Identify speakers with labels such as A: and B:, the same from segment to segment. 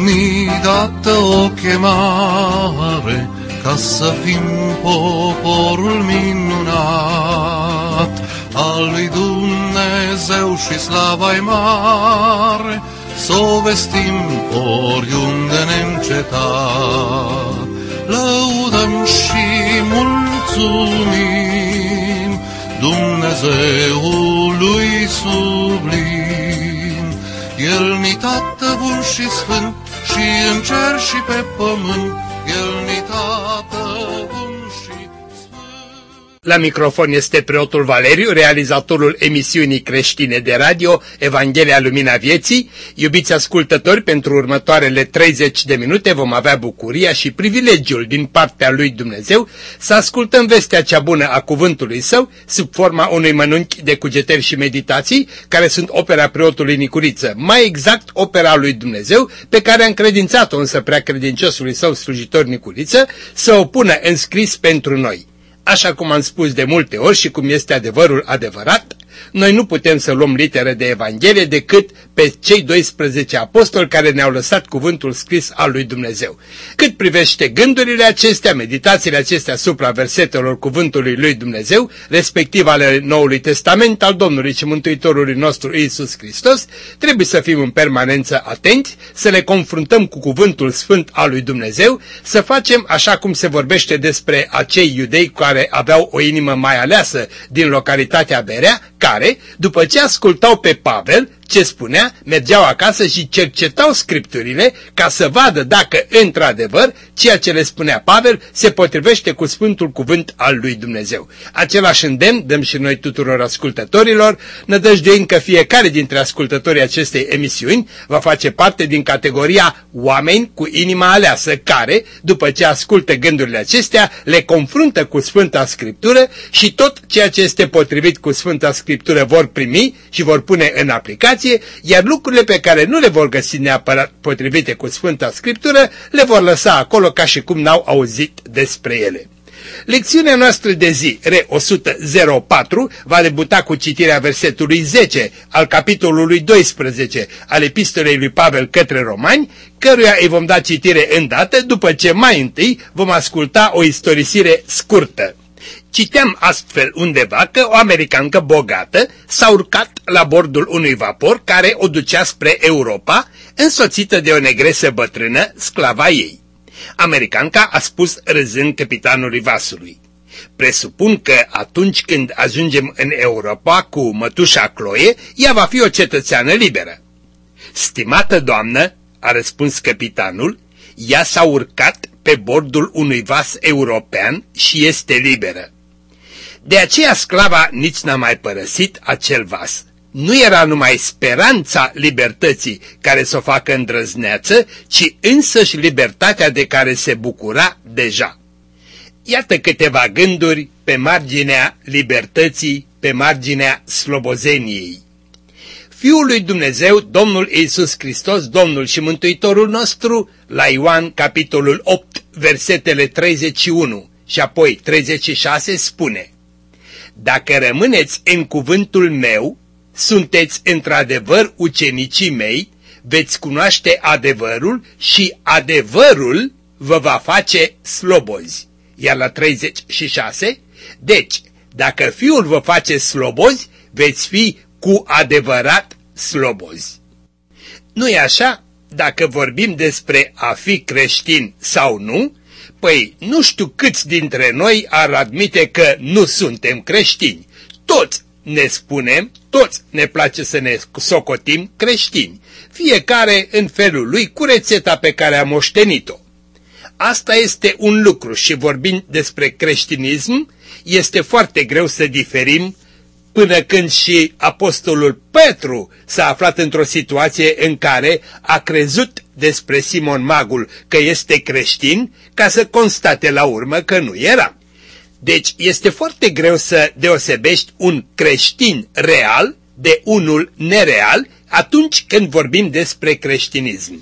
A: ni dată o chemare ca să fim poporul minunat al lui Dumnezeu și slava-i mare, s-o vestim oriunde neîncetat. Lăudăm și mulțumim Dumnezeului sublim. El-ni Tată bun și sfânt, și în cer și pe pământ, El-ni Tată bun și sfânt.
B: La microfon este preotul Valeriu, realizatorul emisiunii creștine de radio Evanghelia Lumina Vieții. Iubiți ascultători, pentru următoarele 30 de minute vom avea bucuria și privilegiul din partea lui Dumnezeu să ascultăm vestea cea bună a cuvântului Său sub forma unui mănânchi de cugetări și meditații, care sunt opera preotului Nicuriță, mai exact opera lui Dumnezeu, pe care a încredințat-o însă prea credinciosului Său slujitor Nicuriță să o pună în scris pentru noi. Așa cum am spus de multe ori și cum este adevărul adevărat, noi nu putem să luăm literă de Evanghelie decât pe cei 12 apostoli care ne-au lăsat cuvântul scris al lui Dumnezeu. Cât privește gândurile acestea, meditațiile acestea asupra versetelor cuvântului lui Dumnezeu, respectiv ale Noului Testament al Domnului și Mântuitorului nostru Iisus Hristos, trebuie să fim în permanență atenți, să le confruntăm cu cuvântul sfânt al lui Dumnezeu, să facem așa cum se vorbește despre acei iudei care aveau o inimă mai aleasă din localitatea Berea, care, după ce ascultau pe Pavel ce spunea, mergeau acasă și cercetau Scripturile ca să vadă dacă, într-adevăr, ceea ce le spunea Pavel se potrivește cu Sfântul Cuvânt al lui Dumnezeu. Același îndemn dăm și noi tuturor ascultătorilor, nădăjduind că fiecare dintre ascultătorii acestei emisiuni va face parte din categoria oameni cu inima aleasă, care, după ce ascultă gândurile acestea, le confruntă cu Sfânta Scriptură și tot ceea ce este potrivit cu Sfânta Scriptură vor primi și vor pune în aplicare, iar lucrurile pe care nu le vor găsi neapărat potrivite cu Sfânta Scriptură, le vor lăsa acolo ca și cum n-au auzit despre ele. Lecțiunea noastră de zi, R104, va debuta cu citirea versetului 10 al capitolului 12 al epistolei lui Pavel către Romani, căruia îi vom da citire îndată, după ce mai întâi vom asculta o istorisire scurtă. Citeam astfel undeva că o americancă bogată s-a urcat la bordul unui vapor care o ducea spre Europa, însoțită de o negresă bătrână, sclava ei. Americanca a spus râzând capitanului vasului: presupun că atunci când ajungem în Europa cu mătușa Chloe, ea va fi o cetățeană liberă. Stimată doamnă, a răspuns capitanul, ea s-a urcat pe bordul unui vas european și este liberă. De aceea sclava nici n-a mai părăsit acel vas. Nu era numai speranța libertății care să o facă îndrăzneață, ci însăși libertatea de care se bucura deja. Iată câteva gânduri pe marginea libertății, pe marginea slobozeniei. Fiul lui Dumnezeu, Domnul Iisus Hristos, Domnul și Mântuitorul nostru, la Ioan, capitolul 8, versetele 31 și apoi 36, spune: dacă rămâneți în cuvântul meu, sunteți într-adevăr ucenicii mei, veți cunoaște adevărul și adevărul vă va face slobozi. Iar la 36, deci, dacă Fiul vă face slobozi, veți fi cu adevărat slobozi. Nu-i așa? Dacă vorbim despre a fi creștin sau nu, păi nu știu câți dintre noi ar admite că nu suntem creștini. Toți ne spunem, toți ne place să ne socotim creștini, fiecare în felul lui cu rețeta pe care a moștenit-o. Asta este un lucru și vorbind despre creștinism, este foarte greu să diferim până când și apostolul Petru s-a aflat într-o situație în care a crezut despre Simon Magul că este creștin, ca să constate la urmă că nu era. Deci este foarte greu să deosebești un creștin real de unul nereal atunci când vorbim despre creștinism.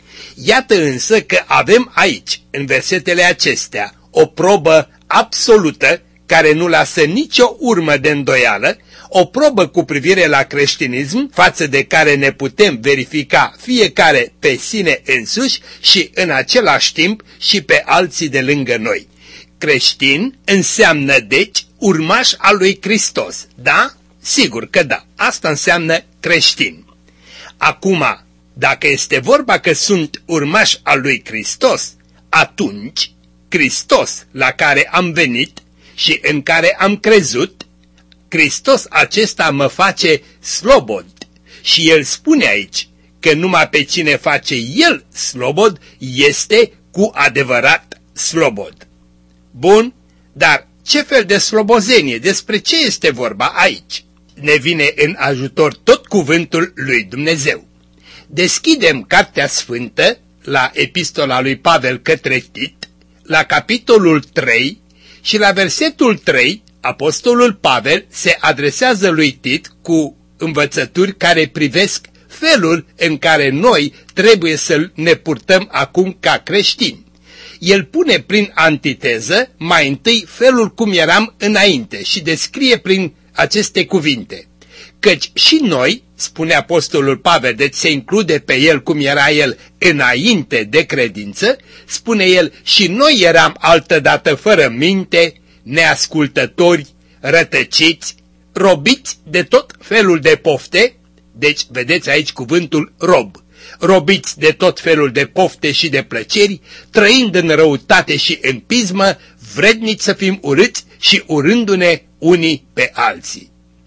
B: Iată însă că avem aici, în versetele acestea, o probă absolută care nu lasă nicio urmă de îndoială, o probă cu privire la creștinism față de care ne putem verifica fiecare pe sine însuși și în același timp și pe alții de lângă noi. Creștin înseamnă deci urmaș al lui Hristos, da? Sigur că da, asta înseamnă creștin. Acum, dacă este vorba că sunt urmaș al lui Hristos, atunci Hristos la care am venit și în care am crezut, Hristos acesta mă face slobod. Și El spune aici că numai pe cine face El slobod este cu adevărat slobod. Bun, dar ce fel de slobozenie, despre ce este vorba aici? Ne vine în ajutor tot cuvântul lui Dumnezeu. Deschidem Cartea Sfântă la epistola lui Pavel către Tit, la capitolul 3 și la versetul 3, apostolul Pavel se adresează lui Tit cu învățături care privesc felul în care noi trebuie să ne purtăm acum ca creștini. El pune prin antiteză mai întâi felul cum eram înainte și descrie prin aceste cuvinte. Căci și noi, spune apostolul Pavel, deci se include pe el cum era el înainte de credință, spune el, și noi eram altădată fără minte, neascultători, rătăciți, robiți de tot felul de pofte, deci vedeți aici cuvântul rob, robiți de tot felul de pofte și de plăceri, trăind în răutate și în pismă, vrednici să fim urâți și urându-ne unii pe alții.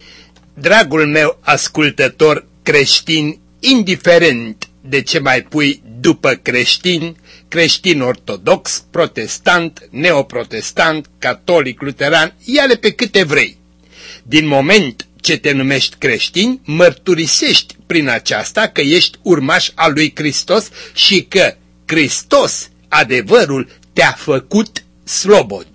B: Dragul meu ascultător creștin, indiferent de ce mai pui după creștin, creștin ortodox, protestant, neoprotestant, catolic, luteran, ia-le pe câte vrei. Din moment ce te numești creștin, mărturisești prin aceasta că ești urmaș al lui Hristos și că Hristos, adevărul, te-a făcut slobod.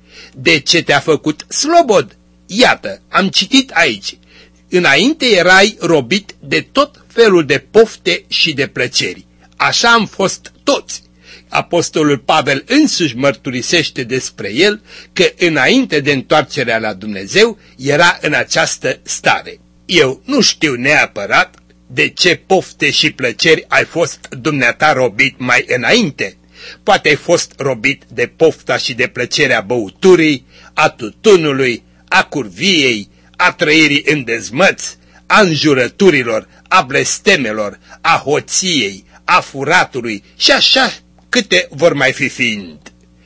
B: De ce te-a făcut slobod? Iată, am citit aici. Înainte erai robit de tot felul de pofte și de plăceri. Așa am fost toți. Apostolul Pavel însuși mărturisește despre el că înainte de întoarcerea la Dumnezeu era în această stare. Eu nu știu neapărat de ce pofte și plăceri ai fost dumneata robit mai înainte. Poate ai fost robit de pofta și de plăcerea băuturii, a tutunului, a curviei, a trăirii în dezmăți, a înjurăturilor, a blestemelor, a hoției, a furatului și așa câte vor mai fi fiind.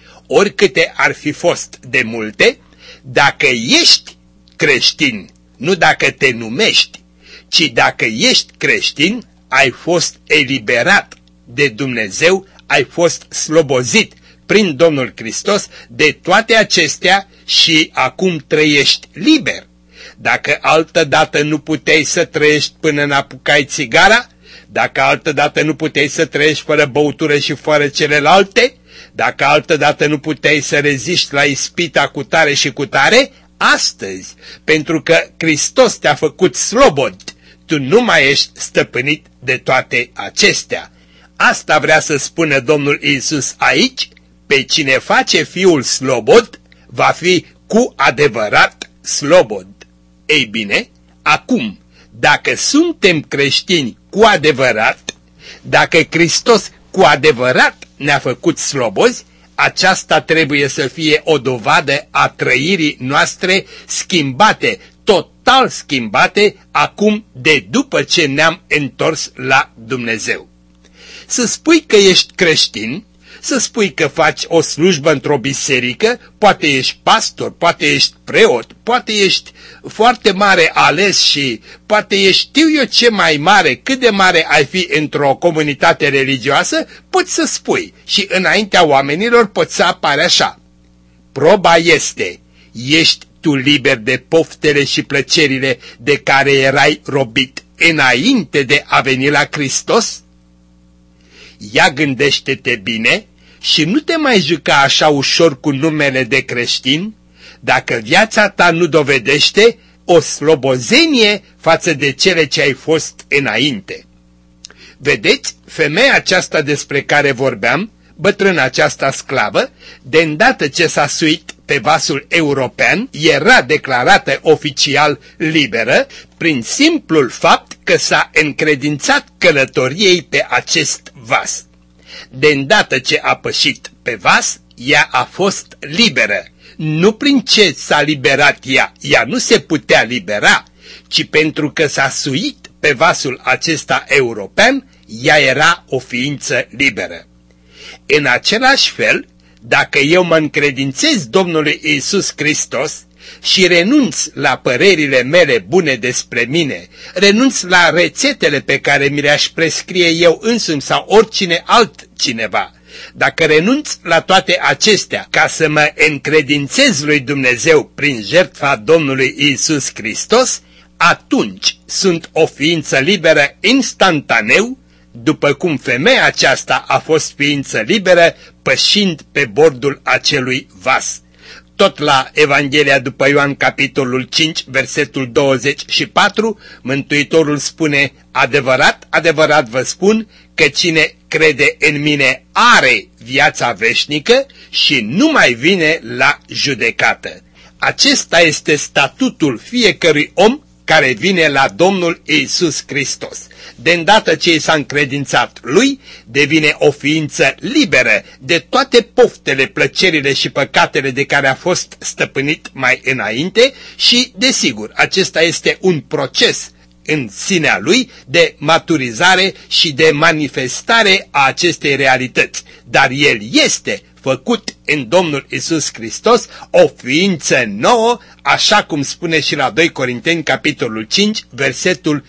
B: Oricâte ar fi fost de multe, dacă ești creștin, nu dacă te numești, ci dacă ești creștin, ai fost eliberat de Dumnezeu, ai fost slobozit prin Domnul Hristos de toate acestea și acum trăiești liber. Dacă altădată nu puteai să trăiești până n-apucai țigara, dacă altădată nu puteai să trăiești fără băutură și fără celelalte, dacă altădată nu puteai să reziști la ispita cu tare și cu tare, astăzi, pentru că Hristos te-a făcut slobod, tu nu mai ești stăpânit de toate acestea. Asta vrea să spună Domnul Iisus aici, pe cine face Fiul slobod, va fi cu adevărat slobod. Ei bine, acum, dacă suntem creștini cu adevărat, dacă Hristos cu adevărat ne-a făcut slobozi, aceasta trebuie să fie o dovadă a trăirii noastre schimbate, total schimbate, acum de după ce ne-am întors la Dumnezeu. Să spui că ești creștin, să spui că faci o slujbă într-o biserică, poate ești pastor, poate ești preot, poate ești foarte mare ales și poate ești știu eu ce mai mare, cât de mare ai fi într-o comunitate religioasă, poți să spui și înaintea oamenilor poți să apare așa. Proba este, ești tu liber de poftele și plăcerile de care erai robit înainte de a veni la Hristos? Ia gândește-te bine și nu te mai juca așa ușor cu numele de creștin, dacă viața ta nu dovedește o slobozenie față de cele ce ai fost înainte. Vedeți, femeia aceasta despre care vorbeam, bătrâna aceasta sclavă, de îndată ce s-a suit pe vasul european, era declarată oficial liberă prin simplul fapt că s-a încredințat călătoriei pe acest vas. De îndată ce a pășit pe vas, ea a fost liberă. Nu prin ce s-a liberat ea nu se putea libera, ci pentru că s-a suit pe vasul acesta european, ea era o ființă liberă. În același fel, dacă eu mă încredințez Domnului Iisus Hristos și renunț la părerile mele bune despre mine, renunț la rețetele pe care mi le-aș prescrie eu însumi sau oricine altcineva, dacă renunț la toate acestea ca să mă încredințez lui Dumnezeu prin jertfa Domnului Iisus Hristos, atunci sunt o ființă liberă instantaneu, după cum femeia aceasta a fost ființă liberă pășind pe bordul acelui vas. Tot la Evanghelia după Ioan, capitolul 5, versetul 24, Mântuitorul spune: adevărat, adevărat vă spun că cine crede în mine are viața veșnică și nu mai vine la judecată. Acesta este statutul fiecărui om care vine la Domnul Iisus Hristos. De îndată ce i s-a încredințat lui, devine o ființă liberă de toate poftele, plăcerile și păcatele de care a fost stăpânit mai înainte și, desigur, acesta este un proces în sinea lui de maturizare și de manifestare a acestei realități. Dar el este făcut în Domnul Iisus Hristos o ființă nouă, așa cum spune și la 2 Corinteni, capitolul 5, versetul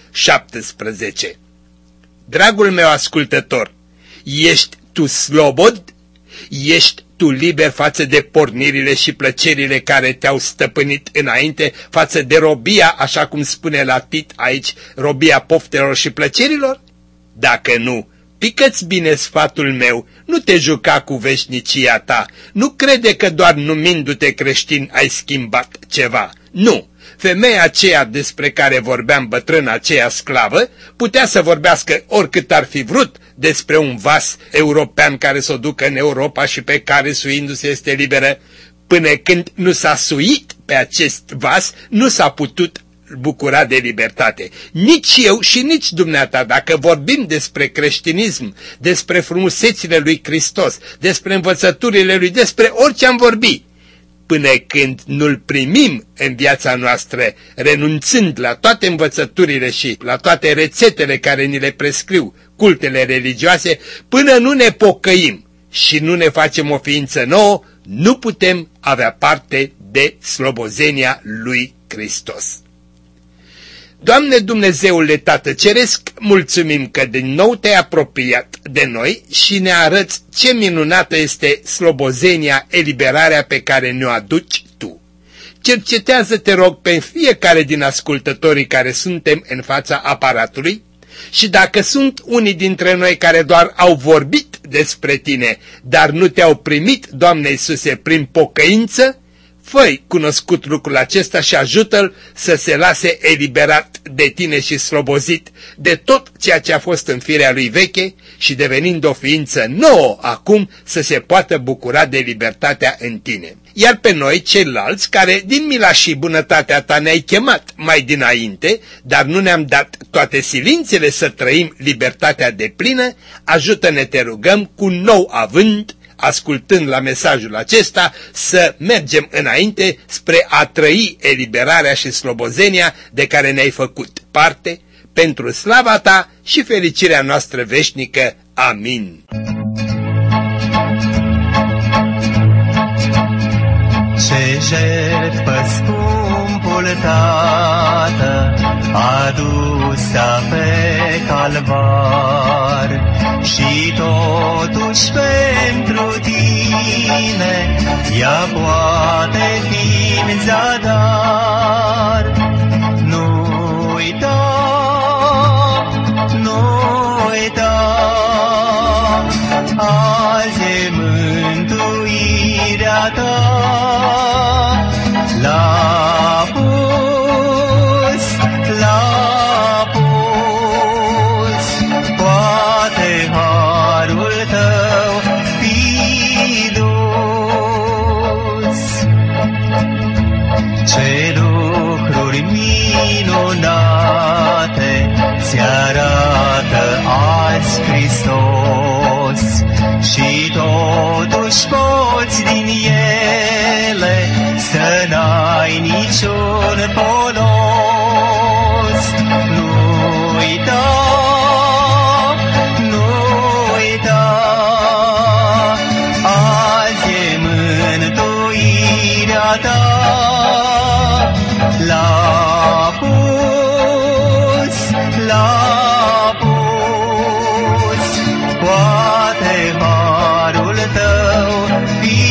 B: 17. Dragul meu ascultător, ești tu slobod? Ești tu liber față de pornirile și plăcerile care te-au stăpânit înainte, față de robia, așa cum spune la Tit aici, robia poftelor și plăcerilor? Dacă nu, pică-ți bine sfatul meu, nu te juca cu veșnicia ta, nu crede că doar numindu-te creștin ai schimbat ceva. Nu! Femeia aceea despre care vorbeam, bătrâna aceea sclavă, putea să vorbească oricât ar fi vrut despre un vas european care s-o ducă în Europa și pe care suindu-se este liberă. Până când nu s-a suit pe acest vas, nu s-a putut bucura de libertate. Nici eu și nici dumneata, dacă vorbim despre creștinism, despre frumusețile lui Hristos, despre învățăturile lui, despre orice am vorbit, până când nu-L primim în viața noastră, renunțând la toate învățăturile și la toate rețetele care ni le prescriu cultele religioase, până nu ne pocăim și nu ne facem o ființă nouă, nu putem avea parte de slobozenia lui Hristos. Doamne Dumnezeule Tată Ceresc, mulțumim că din nou te-ai apropiat de noi și ne arăți ce minunată este slobozenia, eliberarea pe care ne-o aduci Tu. Cercetează, te rog, pe fiecare din ascultătorii care suntem în fața aparatului și dacă sunt unii dintre noi care doar au vorbit despre Tine, dar nu te-au primit, Doamne Iisuse, prin pocăință, fă-i cunoscut lucrul acesta și ajută-l să se lase eliberat de Tine și slobozit de tot ceea ce a fost în firea lui veche și devenind o ființă nouă acum să se poată bucura de libertatea în Tine. Iar pe noi, ceilalți, care din mila și bunătatea Ta ne-ai chemat mai dinainte, dar nu ne-am dat toate silințele să trăim libertatea deplină, ajută-ne, te rugăm, cu nou avânt, ascultând la mesajul acesta, să mergem înainte spre a trăi eliberarea și slobozenia de care ne-ai făcut parte, pentru slava Ta și fericirea noastră veșnică. Amin.
C: Ce jertfă scumpul Tată adusă pe calvar, și totuși pentru Tine ea poate fi în zadar. Nu uita, nu uita, azi e mântuirea Ta. L-a pus, poate harul Tău fi minunate se arată azi Hristos și totuși poți din ele să n-ai niciun polos. Nu uita, nu uita, azi e mântuirea ta. L-a pus, poate harul tău fi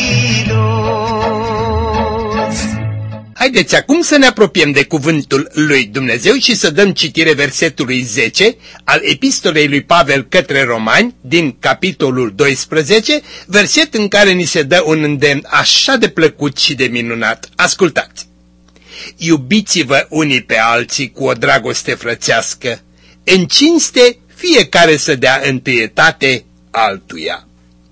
C: dus.
B: Haideți acum să ne apropiem de cuvântul lui Dumnezeu și să dăm citire versetului 10 al epistolei lui Pavel către Romani din capitolul 12, verset în care ni se dă un îndemn așa de plăcut și de minunat. Ascultați! Iubiți-vă unii pe alții cu o dragoste frățească, în cinste fiecare să dea întâietate altuia.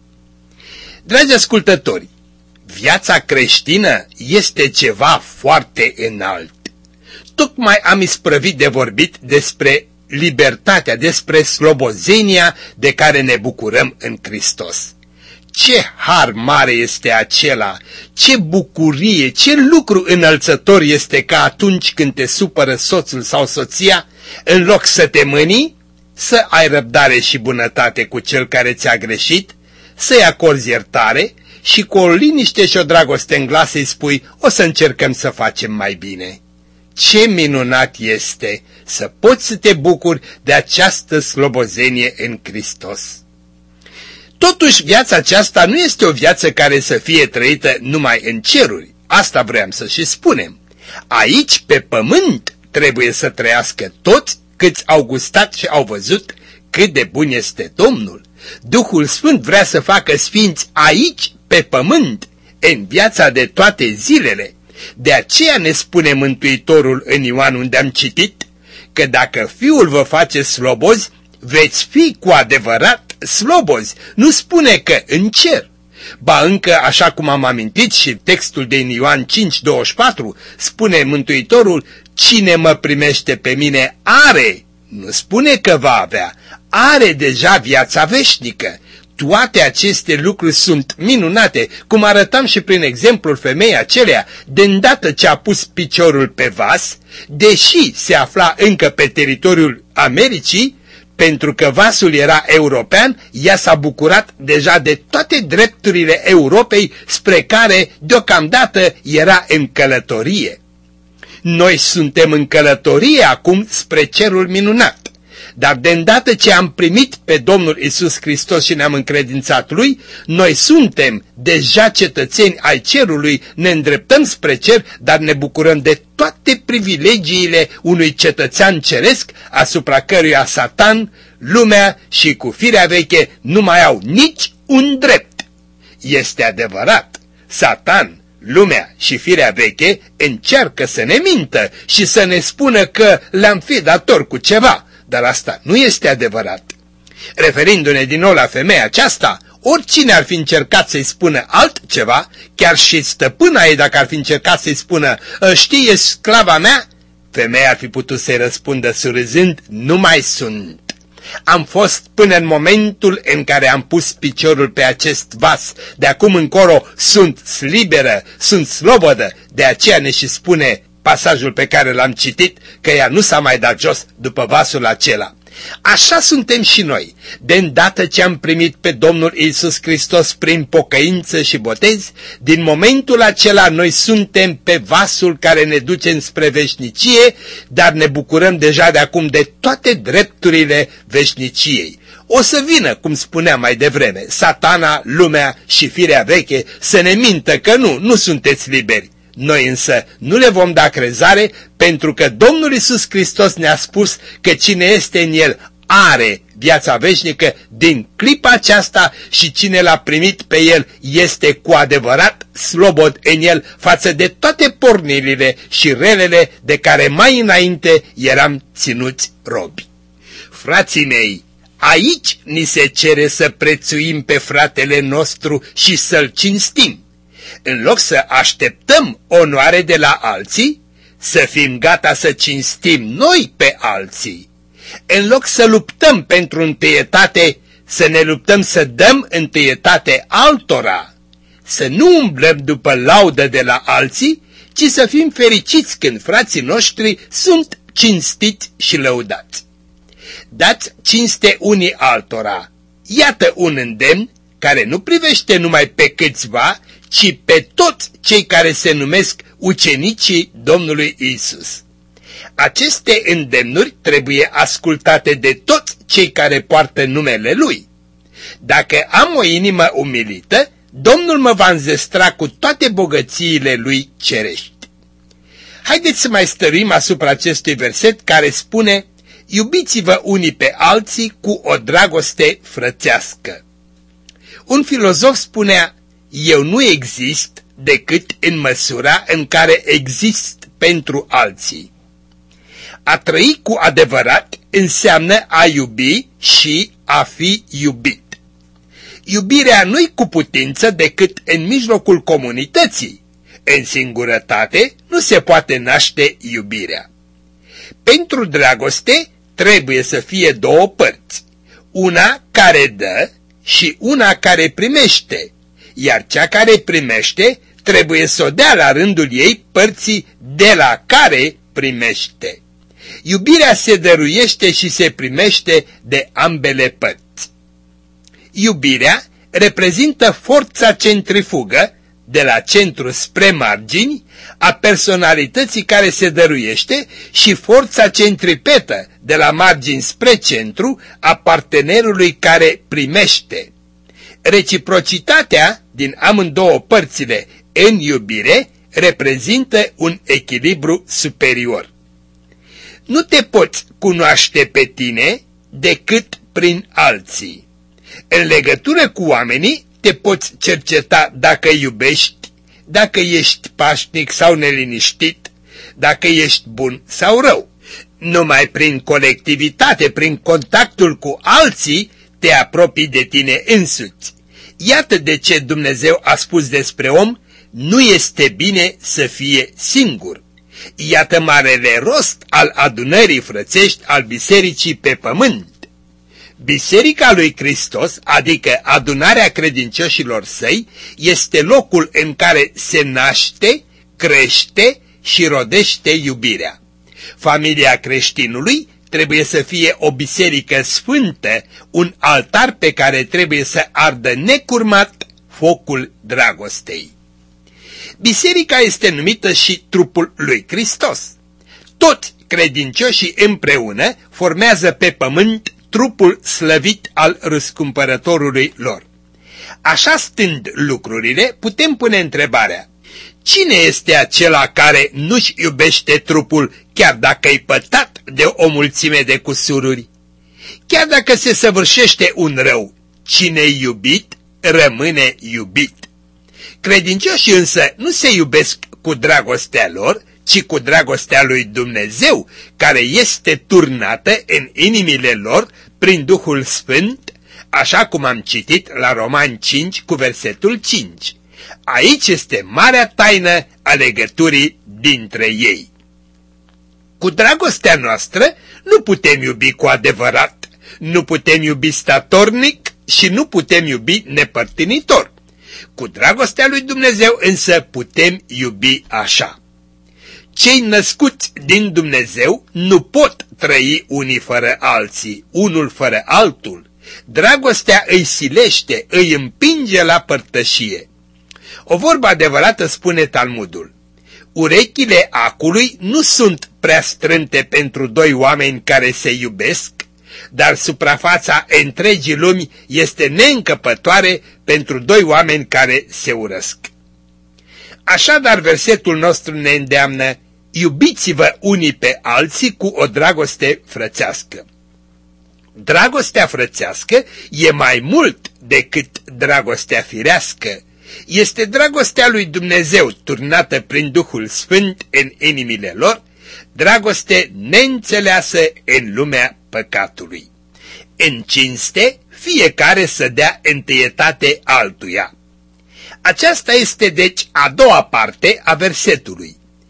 B: Dragi ascultători, viața creștină este ceva foarte înalt. Tocmai am isprăvit de vorbit despre libertatea, despre slobozenia de care ne bucurăm în Hristos. Ce har mare este acela, ce bucurie, ce lucru înălțător este că atunci când te supără soțul sau soția, în loc să te mâni, să ai răbdare și bunătate cu cel care ți-a greșit, să-i acorzi iertare și cu o liniște și o dragoste în glas să-i spui, o să încercăm să facem mai bine. Ce minunat este să poți să te bucuri de această slobozenie în Hristos. Totuși, viața aceasta nu este o viață care să fie trăită numai în ceruri. Asta vreau să și spunem. Aici, pe pământ, trebuie să trăiască toți câți au gustat și au văzut cât de bun este Domnul. Duhul Sfânt vrea să facă sfinți aici, pe pământ, în viața de toate zilele. De aceea ne spune Mântuitorul în Ioan, unde am citit, că dacă Fiul vă face slobozi, veți fi cu adevărat slobozi. Nu spune că în cer. Ba încă, așa cum am amintit și textul din Ioan 5:24, spune Mântuitorul, cine mă primește pe mine are, nu spune că va avea, are deja viața veșnică. Toate aceste lucruri sunt minunate, cum arătam și prin exemplul femeii aceleia, de îndată ce a pus piciorul pe vas, deși se afla încă pe teritoriul Americii, pentru că vasul era european, ea s-a bucurat deja de toate drepturile Europei spre care deocamdată era în călătorie. Noi suntem în călătorie acum spre cerul minunat. Dar de îndată ce am primit pe Domnul Iisus Hristos și ne-am încredințat Lui, noi suntem deja cetățeni ai cerului, ne îndreptăm spre cer, dar ne bucurăm de toate privilegiile unui cetățean ceresc, asupra căruia Satan, lumea și cu firea veche nu mai au nici un drept. Este adevărat, Satan, lumea și firea veche încearcă să ne mintă și să ne spună că le-am fi dator cu ceva. Dar asta nu este adevărat. Referindu-ne din nou la femeia aceasta, oricine ar fi încercat să-i spună altceva, chiar și stăpâna ei dacă ar fi încercat să-i spună, știi, e sclava mea, femeia ar fi putut să-i răspundă surâzând, nu mai sunt. Am fost până în momentul în care am pus piciorul pe acest vas. De acum încolo sunt liberă, sunt slobodă, de aceea ne și spune pasajul pe care l-am citit, că ea nu s-a mai dat jos după vasul acela. Așa suntem și noi. De îndată ce am primit pe Domnul Iisus Hristos prin pocăință și botez, din momentul acela noi suntem pe vasul care ne duce spre veșnicie, dar ne bucurăm deja de acum de toate drepturile veșniciei. O să vină, cum spuneam mai devreme, Satana, lumea și firea veche să ne mintă că nu sunteți liberi. Noi însă nu le vom da crezare, pentru că Domnul Iisus Hristos ne-a spus că cine este în El are viața veșnică din clipa aceasta și cine l-a primit pe El este cu adevărat slobod în El față de toate pornirile și relele de care mai înainte eram ținuți robi. Frații mei, aici ni se cere să prețuim pe fratele nostru și să-l cinstim. În loc să așteptăm onoare de la alții, să fim gata să cinstim noi pe alții. În loc să luptăm pentru întâietate, să ne luptăm să dăm întâietate altora, să nu umblăm după laudă de la alții, ci să fim fericiți când frații noștri sunt cinstiți și lăudați. Dați cinste unii altora. Iată un îndemn care nu privește numai pe câțiva, ci pe toți cei care se numesc ucenicii Domnului Isus. Aceste îndemnuri trebuie ascultate de toți cei care poartă numele Lui. Dacă am o inimă umilită, Domnul mă va înzestra cu toate bogățiile Lui cerești. Haideți să mai stăruim asupra acestui verset care spune: iubiți-vă unii pe alții cu o dragoste frățească. Un filozof spunea: eu nu exist decât în măsura în care exist pentru alții. A trăi cu adevărat înseamnă a iubi și a fi iubit. Iubirea nu-i cu putință decât în mijlocul comunității. În singurătate nu se poate naște iubirea. Pentru dragoste trebuie să fie două părți, una care dă și una care primește, iar cea care primește trebuie să o dea la rândul ei părții de la care primește. Iubirea se dăruiește și se primește de ambele părți. Iubirea reprezintă forța centrifugă de la centru spre margini a personalității care se dăruiește și forța centripetă de la margini spre centru a partenerului care primește. Reciprocitatea din amândouă părțile în iubire reprezintă un echilibru superior. Nu te poți cunoaște pe tine decât prin alții. În legătură cu oamenii te poți cerceta dacă iubești, dacă ești pașnic sau neliniștit, dacă ești bun sau rău. Numai prin colectivitate, prin contactul cu alții, te apropii de tine însuți. Iată de ce Dumnezeu a spus despre om: nu este bine să fie singur. Iată marele rost al adunării frățești al bisericii pe pământ. Biserica lui Hristos, adică adunarea credincioșilor săi, este locul în care se naște, crește și rodește iubirea. Familia creștinului trebuie să fie o biserică sfântă, un altar pe care trebuie să ardă necurmat focul dragostei. Biserica este numită și trupul lui Hristos. Toți credincioșii împreună formează pe pământ trupul slăvit al răscumpărătorului lor. Așa stând lucrurile, putem pune întrebarea: cine este acela care nu-și iubește trupul chiar dacă-i pătat de o mulțime de cusururi? Chiar dacă se săvârșește un rău, cine-i iubit rămâne iubit. Credincioșii însă nu se iubesc cu dragostea lor, ci cu dragostea lui Dumnezeu, care este turnată în inimile lor prin Duhul Sfânt, așa cum am citit la Romani 5 cu versetul 5. Aici este marea taină a legăturii dintre ei. Cu dragostea noastră nu putem iubi cu adevărat, nu putem iubi statornic și nu putem iubi nepărtinitor. Cu dragostea lui Dumnezeu însă putem iubi așa. Cei născuți din Dumnezeu nu pot trăi unii fără alții, unul fără altul. Dragostea îi silește, îi împinge la părtășie. O vorbă adevărată spune Talmudul: urechile acului nu sunt prea strânte pentru doi oameni care se iubesc, dar suprafața întregii lumi este neîncăpătoare pentru doi oameni care se urăsc. Așadar, versetul nostru ne îndeamnă: iubiți-vă unii pe alții cu o dragoste frățească. Dragostea frățească e mai mult decât dragostea firească. Este dragostea lui Dumnezeu turnată prin Duhul Sfânt în inimile lor, dragoste neînțeleasă în lumea păcatului. În cinste, fiecare să dea întâietate altuia. Aceasta este deci a doua parte a versetului.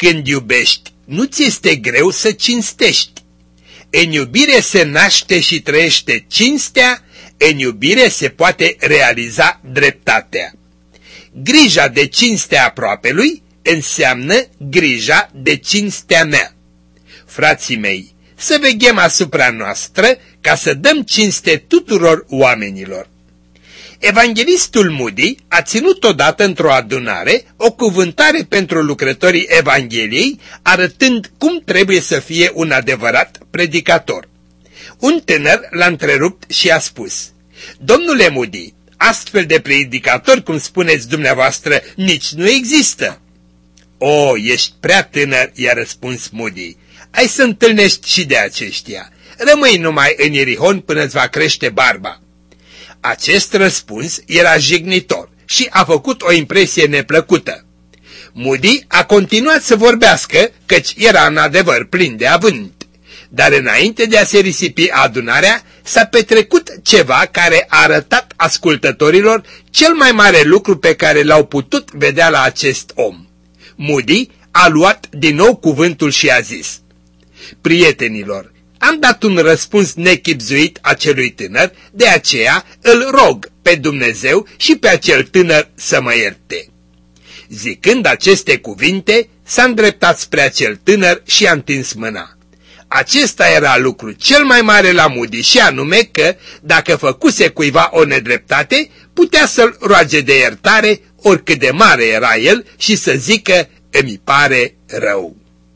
B: Când iubești, nu ți este greu să cinstești. În iubire se naște și trăiește cinstea, în iubire se poate realiza dreptatea. Grija de cinstea aproapelui înseamnă grija de cinstea mea. Frații mei, să veghem asupra noastră ca să dăm cinste tuturor oamenilor. Evanghelistul Moody a ținut odată într-o adunare o cuvântare pentru lucrătorii Evangheliei, arătând cum trebuie să fie un adevărat predicator. Un tânăr l-a întrerupt și a spus: Domnule Moody, astfel de predicatori, cum spuneți dumneavoastră, nici nu există. O, ești prea tânăr, i-a răspuns Moody. Ai să întâlnești și de aceștia. Rămâi numai în Ierihon până îți va crește barba. Acest răspuns era jignitor și a făcut o impresie neplăcută. Moody a continuat să vorbească, căci era în adevăr plin de avânt. Dar înainte de a se risipi adunarea, s-a petrecut ceva care a arătat ascultătorilor cel mai mare lucru pe care l-au putut vedea la acest om. Moody a luat din nou cuvântul și a zis: Prietenilor, am dat un răspuns nechibzuit acelui tânăr, de aceea îl rog pe Dumnezeu și pe acel tânăr să mă ierte. Zicând aceste cuvinte, s-a îndreptat spre acel tânăr și a întins mâna. Acesta era lucru cel mai mare la Moody, și anume că, dacă făcuse cuiva o nedreptate, putea să-l roage de iertare, oricât de mare era el, și să zică: îmi pare rău.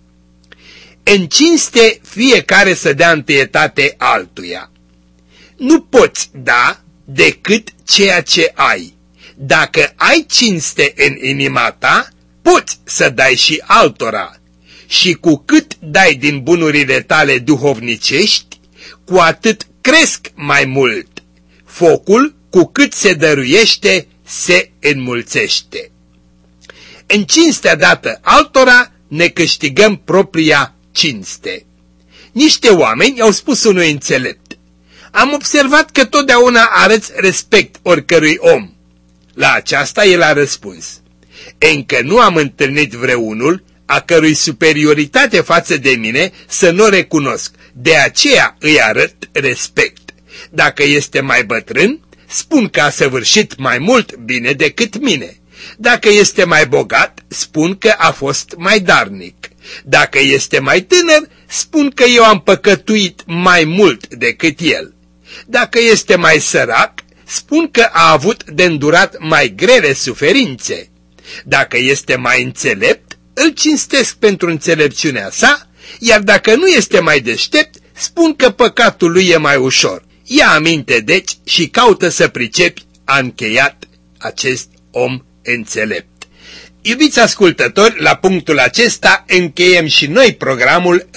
B: În cinste fiecare să dea întâietate altuia. Nu poți da decât ceea ce ai. Dacă ai cinste în inima ta, poți să dai și altora. Și cu cât dai din bunurile tale duhovnicești, cu atât cresc mai mult. Focul, cu cât se dăruiește, se înmulțește. În cinstea dată altora ne câștigăm propria cinste. Niște oameni au spus unui înțelept: am observat că totdeauna arăți respect oricărui om. La aceasta el a răspuns: încă nu am întâlnit vreunul a cărui superioritate față de mine să nu o recunosc, de aceea îi arăt respect. Dacă este mai bătrân, spun că a săvârșit mai mult bine decât mine. Dacă este mai bogat, spun că a fost mai darnic. Dacă este mai tânăr, spun că eu am păcătuit mai mult decât el. Dacă este mai sărac, spun că a avut de îndurat mai grele suferințe. Dacă este mai înțelept, îl cinstesc pentru înțelepciunea sa, iar dacă nu este mai deștept, spun că păcatul lui e mai ușor. Ia aminte deci și caută să pricepi, a încheiat acest om înțelept. Iubiți ascultători, la punctul acesta încheiem și noi programul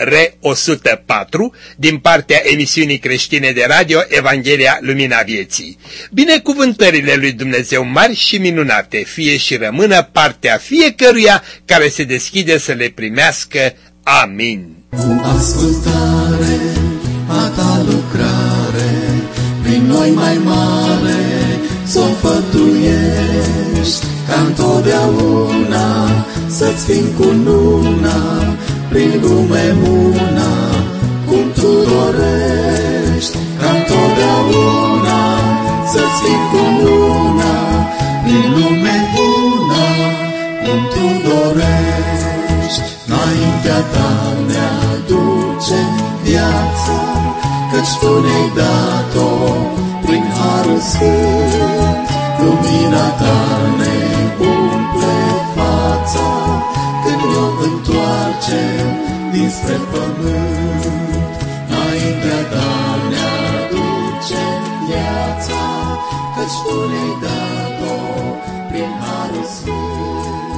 B: R104 din partea emisiunii creștine de radio Evanghelia Lumina Vieții. Binecuvântările lui Dumnezeu mari și minunate fie și rămână partea fiecăruia care se deschide să le primească. Amin.
D: Cu ascultare a ta lucrare, prin noi mai mare s-o fătuiești, ca întotdeauna să-ți fim cununa, prin lume una, cum tu dorești, ca întotdeauna să-ți fim cununa, prin lume una, cum tu dorești. Înaintea ta ne aducem viața, căci tu ne-ai dat-o prin harul sfânt. Lumina ta ne umple fața, când ne-o întoarcem dinspre pământ. Înaintea ta ne aducem viața, căci tu ne-ai dat-o prin harul sfânt.